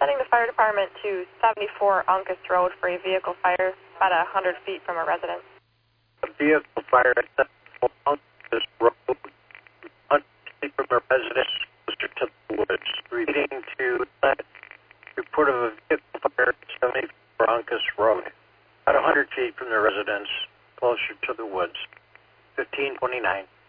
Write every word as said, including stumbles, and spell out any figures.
sending the fire department to seventy-four Uncas Road for a vehicle fire about one hundred feet from a residence. A vehicle fire at seventy-four Uncas Road, one hundred feet from a residence, closer to the woods. Reading to that report of a vehicle fire at seventy-four Uncas Road, about one hundred feet from the residence, closer to the woods. fifteen twenty-nine.